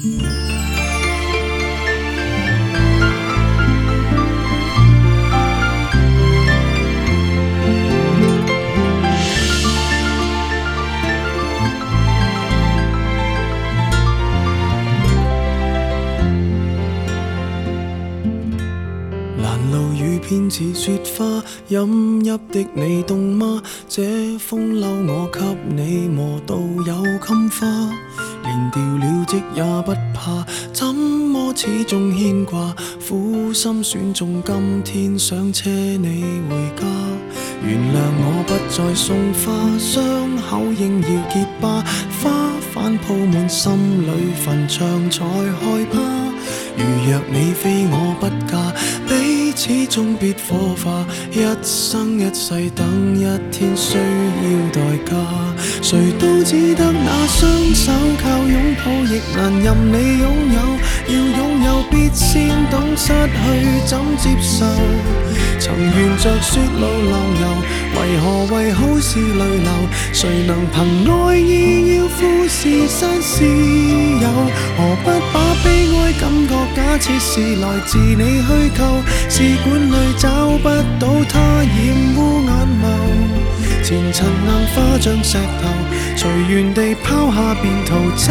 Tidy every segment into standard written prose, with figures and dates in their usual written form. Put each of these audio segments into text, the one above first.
偏似雪花，饮泣的你冻嗎？這風褸我給你磨到有襟花，連掉了職也不怕，怎麼始終牽掛？苦心選中今天想車你回家，原諒我不再送花，傷口應要結疤，花瓣鋪滿心裏墳場才害怕。如若你非我不嫁，彼此終必火化，一生一世等一天需要代價。誰都只得那雙手靠擁抱，亦難任你擁有。要擁有必先懂失去怎接受。曾沿着雪路浪遊，為何為好事淚流？誰能憑愛意要富士山私有？何不把悲哀感覺假設是來自你虛構？試管裏找不到它，染污眼眸。前塵硬化像石頭，隨緣地拋下便逃走。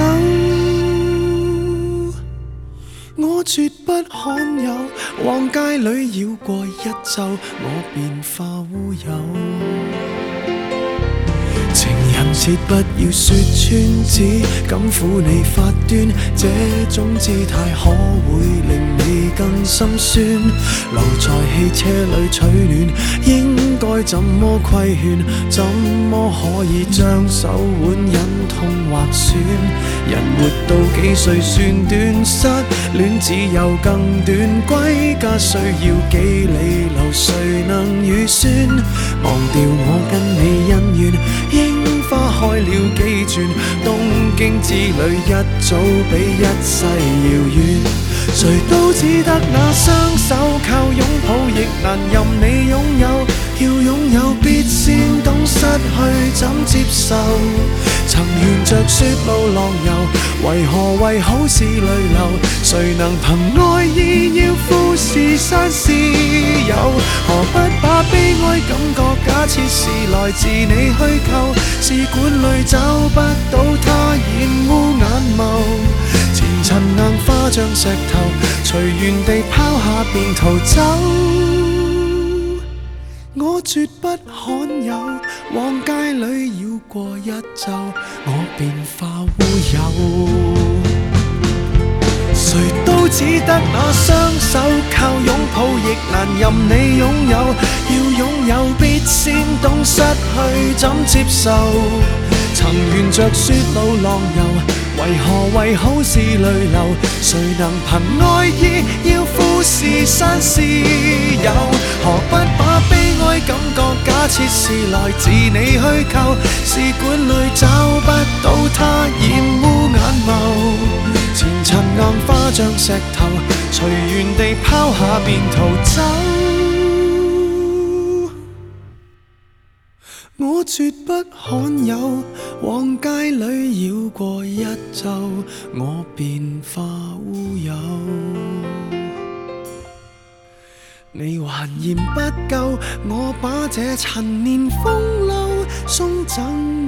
我絕不罕有，往街裏繞過一晝，我便化烏有。情人節不要說穿，只敢撫你發端，這種姿態可會令你更心酸？留在汽車裏取暖，應該怎麼規勸？怎麼可以將手腕忍痛劃損？人活到幾歲算短？失戀只有更短，歸家需要幾里路，誰能預算？忘掉我跟你恩怨，櫻花開了幾轉，東京之旅一早比一世遙遠。誰都只得那雙手靠擁抱，亦難任你擁有。要擁有必先懂失去怎接受。曾沿着雪路浪遊，為何為好事淚流？誰能憑愛意要富士山私有？何不把悲哀感覺假設是來自你虛構？試管裏找不到它，染污眼眸。前塵硬化像石頭，隨緣地拋下便逃走。我絕不罕有，往街裏繞過一晝，我便化烏有。誰都只得那雙手靠擁抱，亦難任你擁有。要擁有必先懂失去怎接受。曾沿着雪路浪遊，為何為好事淚流？誰能憑愛意要富士山私有？何不把悲哀感覺假設是來自你虛構？試管裏找不到它，染污眼眸。前塵硬化像石頭，隨緣地拋下便逃走。我絕不罕有，往街裏繞過一晝，我便化烏有。你還嫌不夠，我把這陳年風褸送贈